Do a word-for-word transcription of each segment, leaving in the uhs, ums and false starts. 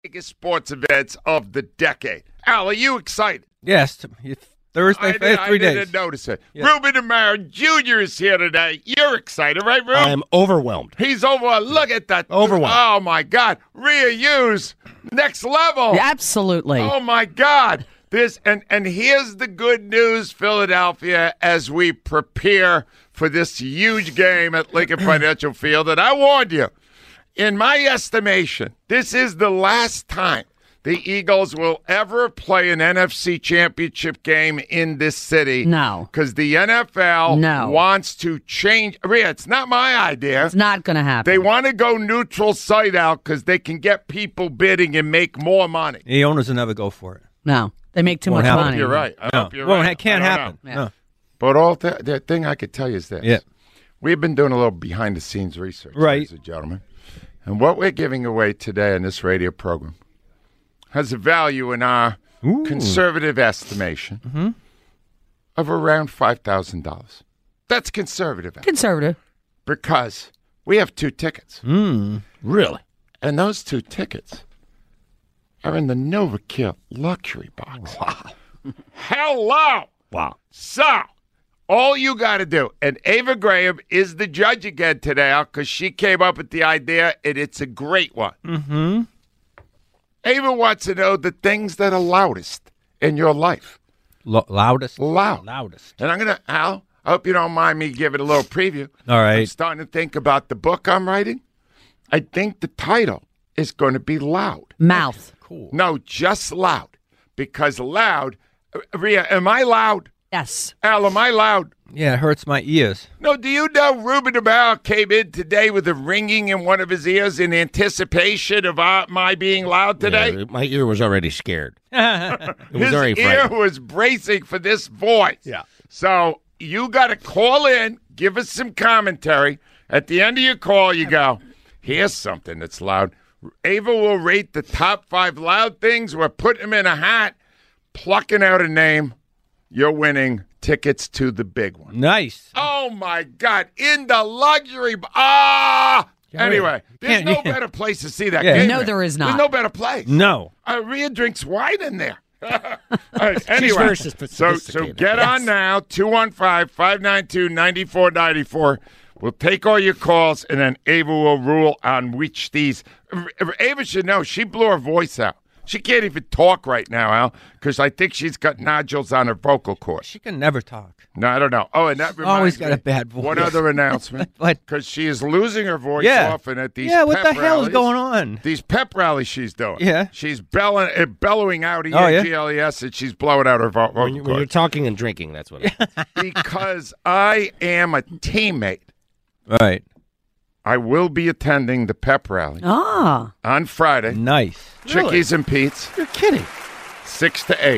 biggest sports events of the decade. Al, are you excited? Yes. Thursday, I, did, three I days. didn't notice it. Yeah. Ruben Amaro Junior is here today. You're excited, right, Ruben? I am overwhelmed. He's over. Look at that. Overwhelmed. Oh, my God. Rhea Hughes, next level. Absolutely. Oh, my God. This and, and here's the good news, Philadelphia, as we prepare for this huge game at Lincoln Financial Field. And I warned you, in my estimation, this is the last time the Eagles will ever play an N F C championship game in this city. No. Because the N F L no. wants to change. Rhea, it's not my idea. It's not going to happen. They want to go neutral site out because they can get people bidding and make more money. The owners will never go for it. No. They make too Won't much happen. money. You're right. I No. hope you're well, right. it can't I don't happen. know. Yeah. No. But all the, the thing I could tell you is this. Yeah. We've been doing a little behind-the-scenes research, Right. ladies and gentlemen. And what we're giving away today in this radio program has a value in our Ooh. conservative estimation Mm-hmm. of around five thousand dollars. That's conservative. Conservative. Because we have two tickets. Mm. Really? And those two tickets are in the Novacare luxury box. Wow. Hello. Wow. So, all you got to do, and Ava Graham is the judge again today because she came up with the idea, and it's a great one. Mm-hmm. Ava wants to know the things that are loudest in your life. Lo- loudest? Loud. Loudest. And I'm going to, Al, I hope you don't mind me giving a little preview. All right. I'm starting to think about the book I'm writing. I think the title is going to be Loud. Mouth. Cool. No, just loud. Because loud, Rhea, am I loud? Yes. Al, am I loud? Yeah, it hurts my ears. No, do you know Ruben Amaro came in today with a ringing in one of his ears in anticipation of our, my being loud today? Yeah, my ear was already scared. It was His already ear frightening. was bracing for this voice. Yeah. So you got to call in, give us some commentary. At the end of your call, you go, here's something that's loud. Ava will rate the top five loud things. We're putting them in a hat, plucking out a name. You're winning tickets to the big one. Nice. Oh, my God. In the luxury. b- Ah! Anyway, there's Can't- no better place to see that Yeah. game. No, man. there is not. There's no better place. No. Uh, Rhea drinks wine in there. All right, anyway, very so, so sophisticated. get Yes. on now, two one five, five nine two, nine four nine four. We'll take all your calls, and then Ava will rule on which these. Ava should know she blew her voice out. She can't even talk right now, Al, because I think she's got nodules on her vocal cords. She can never talk. No, I don't know. Oh, and that reminds Always got me, a bad voice. One other announcement. What? Because she is losing her voice Yeah. often at these Yeah, what pep the hell rallies. is going on? These pep rallies she's doing. Yeah. She's belling, uh, bellowing out E Oh, yeah? A G L E S, and she's blowing out her vo- vocal When, you, when you're cords. talking and drinking, that's what it is. Because I am a teammate. Right. I will be attending the pep rally Ah. on Friday. Nice. Chickies and Pete's, You're kidding. six to eight.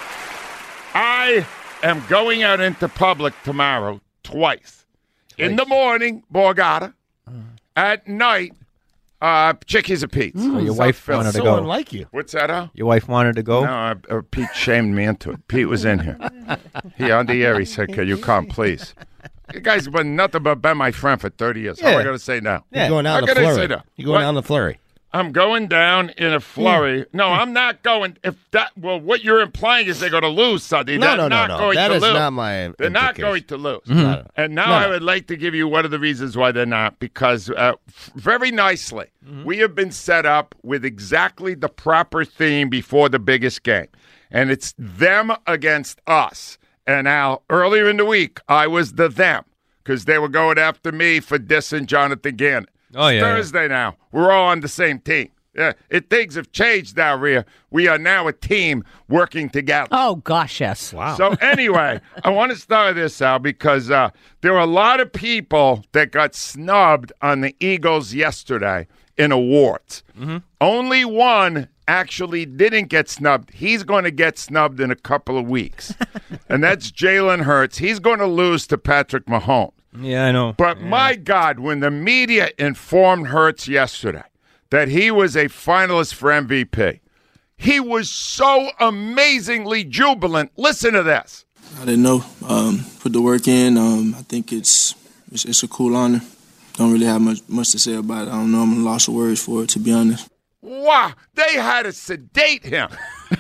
I am going out into public tomorrow twice. In the morning, Borgata. At night, uh, Chickies and Pete's. So your South wife Philly. wanted to So go. unlike you. What's that, Al? Your wife wanted to go? No, uh, uh, Pete shamed me into it. Pete was in here. He on the air. He said, "Can you come, please?" You guys have been nothing but been my friend for thirty years. How am I Yeah. going to say no? Yeah. You're going How down the can I say flurry. no? You're going What? down the flurry. I'm going down in a flurry. No, I'm not going. If that, well, what you're implying is they're going to lose Sunday. No, They're no, no, not no. Going That to is lose. not my They're not going implication. to lose. Mhm. And now No. I would like to give you one of the reasons why they're not, because uh, f- very nicely, we have been set up with exactly the proper theme before the biggest game. And it's them against us. And now, earlier in the week, I was the them, because they were going after me for dissing Jonathan Gannon. Oh, It's yeah, yeah. Thursday now. We're all on the same team. Yeah, it, things have changed now, Rhea. We are now a team working together. Oh, gosh, yes. Wow. So anyway, I want to start this out because uh, there were a lot of people that got snubbed on the Eagles yesterday in awards. Only one actually didn't get snubbed. He's going to get snubbed in a couple of weeks, and that's Jalen Hurts. He's going to lose to Patrick Mahomes. Yeah, I know. But my God, when the media informed Hurts yesterday that he was a finalist for M V P, he was so amazingly jubilant. Listen to this. I didn't know. Um, put the work in. Um, I think it's, it's it's a cool honor. Don't really have much much to say about it. I don't know. I'm a loss of words for it, to be honest. Wow, they had to sedate him.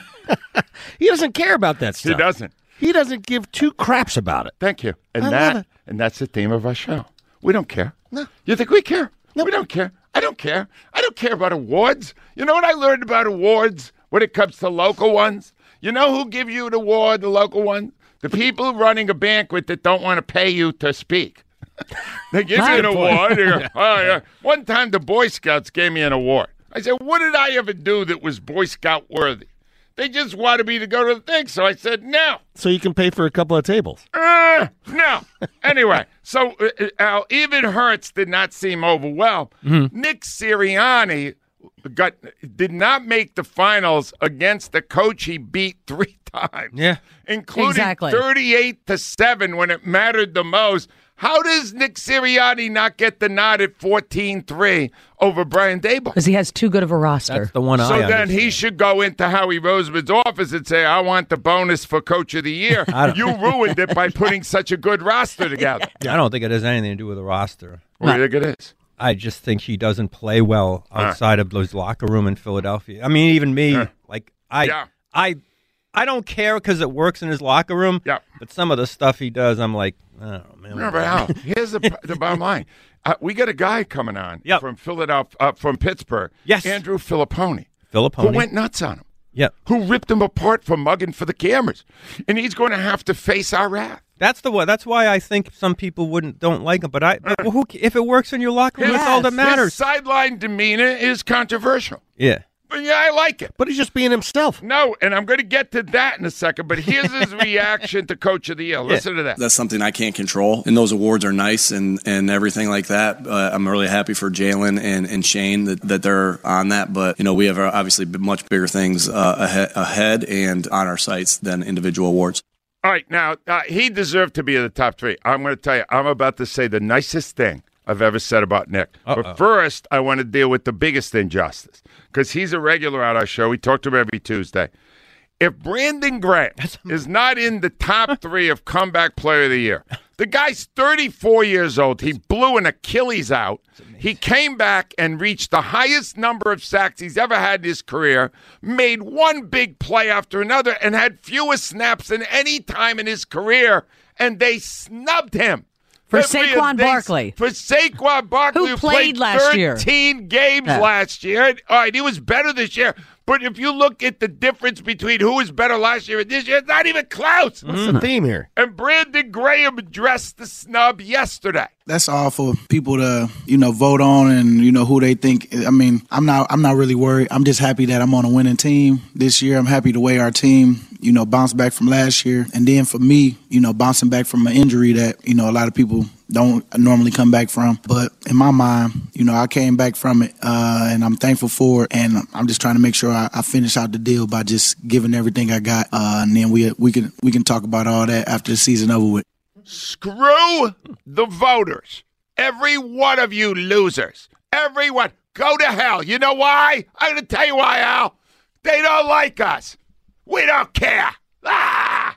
He doesn't care about that stuff. He doesn't. He doesn't give two craps about it. Thank you. And I that love it. and that's the theme of our show. We don't care. No. You think we care? No. We don't care. I don't care. I don't care about awards. You know what I learned about awards when it comes to local ones? You know who give you an award, the local one? The people running a banquet that don't want to pay you to speak. They give you an award. You go, oh, yeah. One time the Boy Scouts gave me an award. I said, what did I ever do that was Boy Scout worthy? They just wanted me to go to the thing, so I said no. So you can pay for a couple of tables. Uh, no. Anyway, so uh, Al, even Hurts did not seem overwhelmed. Mm-hmm. Nick Sirianni got did not make the finals against the coach he beat three times. Yeah. Including Exactly. thirty-eight to seven when it mattered the most. How does Nick Sirianni not get the nod at fourteen three over Brian Daboll? Because he has too good of a roster. That's the one I So then understand. he should go into Howie Roseman's office and say, I want the bonus for Coach of the Year. You ruined it by putting such a good roster together. I don't think it has anything to do with the roster. What do you think it is? I just think he doesn't play well outside of those locker room in Philadelphia. I mean, even me, Uh. like I, Yeah. I, I don't care because it works in his locker room. Yeah. But some of the stuff he does, I'm like, I don't know, man. Remember, Al, here's the, the bottom line. Uh, we got a guy coming on Yep. from Philadelphia, uh, from Pittsburgh. Yes. Andrew Filipponi. Filipponi. Who went nuts on him. Yep. Who ripped him apart for mugging for the cameras. And he's going to have to face our wrath. That's the way. That's why I think some people wouldn't don't like him. But I, but who, if it works in your locker room, that's all that His matters. sideline demeanor is controversial. Yeah. But yeah, I like it. But he's just being himself. No, and I'm going to get to that in a second, but here's his reaction to Coach of the Year. Listen to that. That's something I can't control, and those awards are nice and, and everything like that. Uh, I'm really happy for Jalen and, and Shane that, that they're on that, but you know we have uh, obviously much bigger things uh, ahead, ahead and on our sites than individual awards. All right, now, uh, he deserved to be in the top three. I'm going to tell you, I'm about to say the nicest thing I've ever said about Nick. Uh-oh. But first, I want to deal with the biggest injustice, because he's a regular on our show. We talk to him every Tuesday. If Brandon Graham is not in the top three of Comeback Player of the Year, the guy's thirty-four years old. He blew an Achilles out. He came back and reached the highest number of sacks he's ever had in his career, made one big play after another, and had fewer snaps than any time in his career, and they snubbed him. For Every- Saquon they- Barkley. For Saquon Barkley, Who played last thirteen year. thirteen games Yeah. last year. All right, he was better this year. But if you look at the difference between who was better last year and this year, it's not even close. What's the theme here? And Brandon Graham addressed the snub yesterday. That's all for people to, you know, vote on and, you know, who they think. I mean, I'm not I'm not really worried. I'm just happy that I'm on a winning team this year. I'm happy the way our team, you know, bounced back from last year. And then for me, you know, bouncing back from an injury that, you know, a lot of people don't normally come back from. But in my mind, you know, I came back from it uh, and I'm thankful for it. And I'm just trying to make sure I, I finish out the deal by just giving everything I got. Uh, and then we we can we can talk about all that after the season over with. Screw the voters. Every one of you losers. Everyone. Go to hell. You know why? I'm going to tell you why, Al. They don't like us. We don't care. Ah!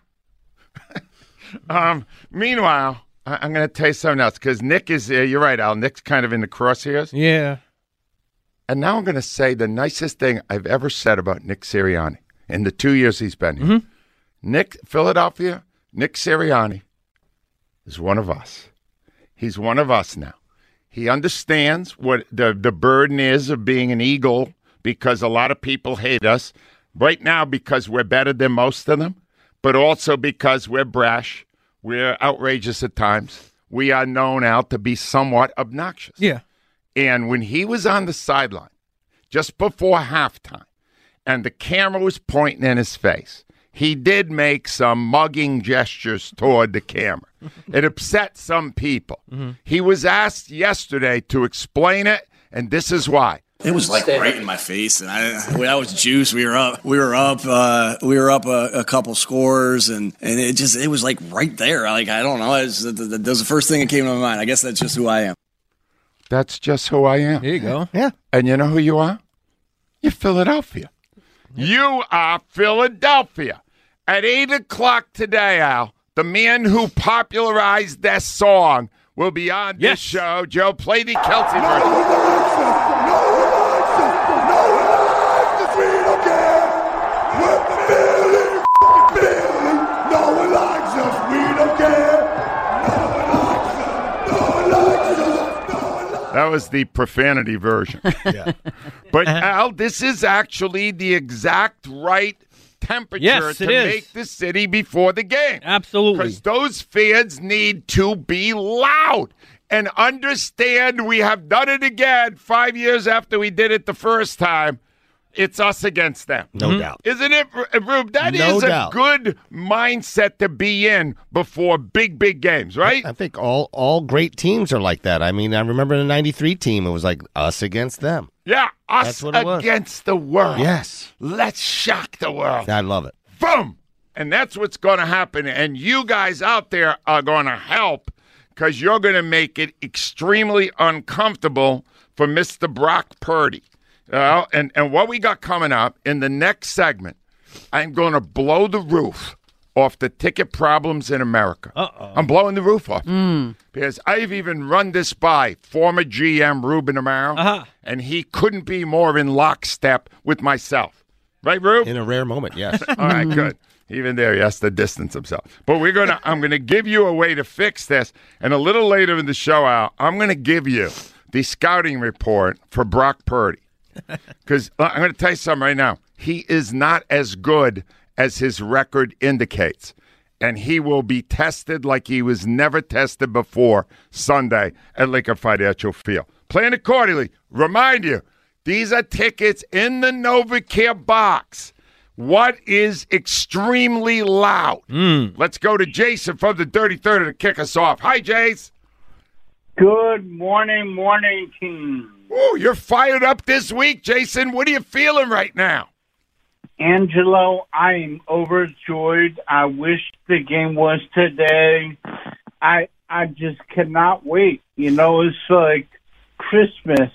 um. Meanwhile, I- I'm going to tell you something else, because Nick is, uh, you're right, Al. Nick's kind of in the crosshairs. Yeah. And now I'm going to say the nicest thing I've ever said about Nick Sirianni in the two years he's been here. Mm-hmm. Nick, Philadelphia, Nick Sirianni is one of us. He's one of us now. He understands what the, the burden is of being an Eagle, because a lot of people hate us right now because we're better than most of them, but also because we're brash. We're outrageous at times. We are known out to be somewhat obnoxious. Yeah. And when he was on the sideline just before halftime and the camera was pointing in his face, he did make some mugging gestures toward the camera. It upset some people. Mm-hmm. He was asked yesterday to explain it, and this is why. It was like right in my face, and I, when I was juiced, we were up, we were up, uh, we were up a, a couple scores, and, and it just, it was like right there. Like, I don't know, it's, that was the first thing that came to my mind. I guess that's just who I am. That's just who I am. There you go. Yeah. And you know who you are? You're Philadelphia. You are Philadelphia. At eight o'clock today, Al, the man who popularized that song will be on this Yes. show. Joe, play the Kelsey version. was the profanity version. Yeah. But, Al, this is actually the exact right temperature Yes, to it is. make the city before the game. Absolutely. Because those fans need to be loud and understand we have done it again five years after we did it the first time. It's us against them. No doubt. Isn't it, Rube? That No is a doubt. good mindset to be in before big, big games, right? I think all all great teams are like that. I mean, I remember the ninety-three team. It was like us against them. Yeah, us That's what it was. against the world. Yes. Let's shock the world. I love it. Boom! And that's what's going to happen. And you guys out there are going to help because you're going to make it extremely uncomfortable for Mister Brock Purdy. Uh, and, and what we got coming up in the next segment, I'm going to blow the roof off the ticket problems in America. Uh-oh. I'm blowing the roof off. Because I've even run this by former G M Ruben Amaro, Uh-huh. and he couldn't be more in lockstep with myself. Right, Rube? In a rare moment, yes. All right, good. Even there, he has to distance himself. But we're gonna, I'm going to give you a way to fix this. And a little later in the show, Al, I'm going to give you the scouting report for Brock Purdy. Because I'm going to tell you something right now. He is not as good as his record indicates. And he will be tested like he was never tested before Sunday at Lincoln Financial Field. Plan accordingly. Remind you, these are tickets in the NovaCare box. What is extremely loud? Let's go to Jason from the Dirty thirty to kick us off. Hi, Jace. Good morning, morning, team. Ooh, you're fired up this week, Jason. What are you feeling right now? Angelo, I am overjoyed. I wish the game was today. I I just cannot wait. You know, it's like Christmas.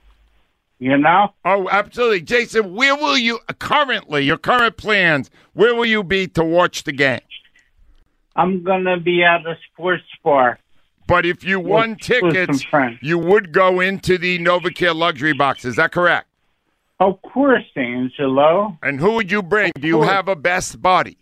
You know? Oh, absolutely. Jason, where will you currently, your current plans, where will you be to watch the game? I'm going to be at a sports bar. But if you won with tickets, some friends. you would go into the NovaCare luxury box. Is that correct? Of course, Angelo. And who would you bring? Do you course. have a best buddy?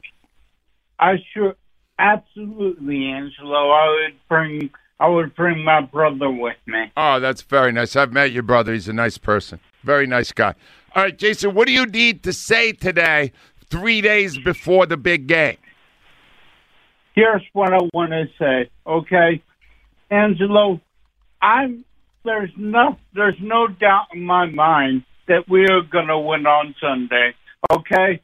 I sure, absolutely, Angelo. I would bring, I would bring my brother with me. Oh, that's very nice. I've met your brother. He's a nice person. Very nice guy. All right, Jason, what do you need to say today, three days before the big game? Here's what I want to say, okay? Angelo, I'm, there's no, there's no doubt in my mind that we are going to win on Sunday, okay?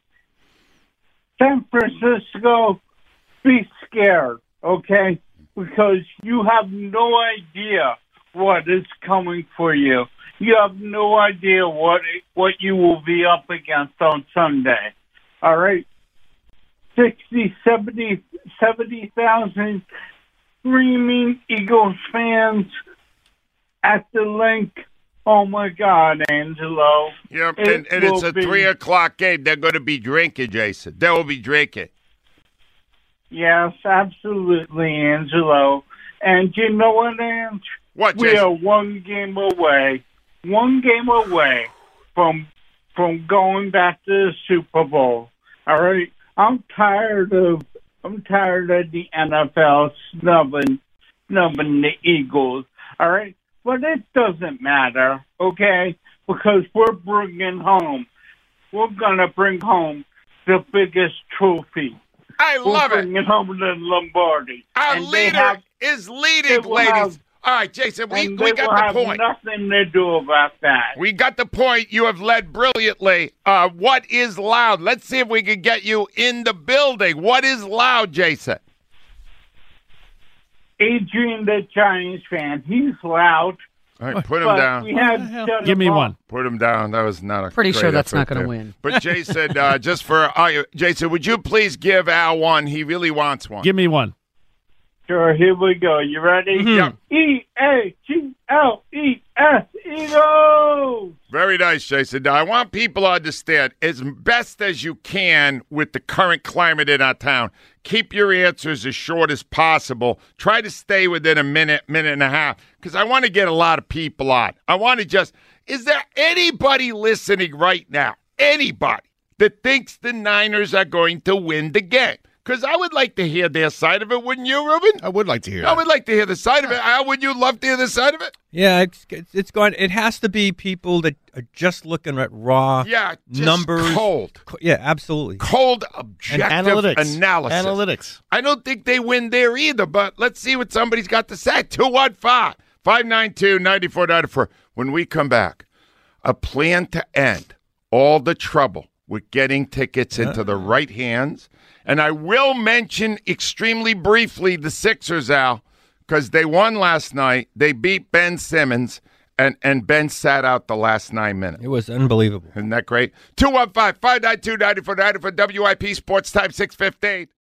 San Francisco, be scared, okay? Because you have no idea what is coming for you. You have no idea what what you will be up against on Sunday, all right? sixty, seventy, seventy thousand screaming Eagles fans at the link. Oh, my God, Angelo. Yep, It and, and it's will a be- three o'clock game. They're going to be drinking, Jason. They will be drinking. Yes, absolutely, Angelo. And you know what, Ange? What, We Jason? are one game away, one game away from from going back to the Super Bowl. All right? I'm tired of I'm tired of the N F L snubbing snubbing the Eagles. All right, but it doesn't matter, okay? Because we're bringing home, we're gonna bring home the biggest trophy. I We're love it. bringing home the Lombardi. Our And they leader have- is they leading, will ladies. have- All right, Jason, we, and we they got will the have point. nothing to do about that. We got the point. You have led brilliantly. Uh, what is loud? Let's see if we can get you in the building. What is loud, Jason? Adrian, the Giants fan, he's loud. All right, put him But down. we had Give me one. Put him down. That was not a Pretty great sure that's effort not gonna there. win. But Jason, uh, just for uh, Jason, would you please give Al one? He really wants one. Give me one. Sure, here we go. You ready? Yeah. E A G L E S, Eagles! Very nice, Jason. Now, I want people to understand, as best as you can with the current climate in our town, keep your answers as short as possible. Try to stay within a minute, minute and a half, because I want to get a lot of people on. I want to just, is there anybody listening right now, anybody, that thinks the Niners are going to win the game? Because I would like to hear their side of it, wouldn't you, Ruben? I would like to hear I that. would like to hear the side of it. Al, would you love to hear the side of it? Yeah, it's, it's it's going. It has to be people that are just looking at raw Yeah, just numbers. cold. Co- Yeah, absolutely. Cold, objective analytics. analysis. Analytics. I don't think they win there either, but let's see what somebody's got to say. two one five, five nine two, nine four nine four. When we come back, a plan to end all the trouble with getting tickets into the right hands. And I will mention extremely briefly the Sixers, Al, because they won last night. They beat Ben Simmons, and, and Ben sat out the last nine minutes. It was unbelievable. Isn't that great? two one five, five nine two, nine four nine four W I P Sports Time six fifteen.